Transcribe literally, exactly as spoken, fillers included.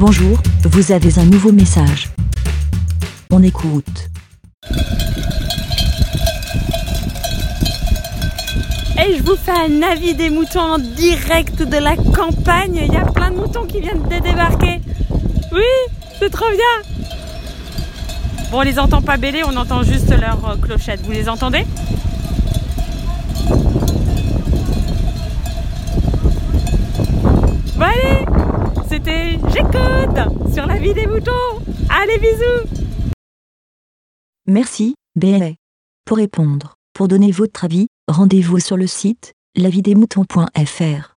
Bonjour, vous avez un nouveau message. On écoute. Et je vous fais un avis des moutons en direct de la campagne. Il y a plein de moutons qui viennent de débarquer. Oui, c'est trop bien. Bon, on les entend pas bêler, on entend juste leur clochette. Vous les entendez ? Bon allez, c'était J'écoute sur la vie des moutons. Allez, bisous. Merci, B L A. Pour répondre, pour donner votre avis, rendez-vous sur le site la vie des moutons point f r.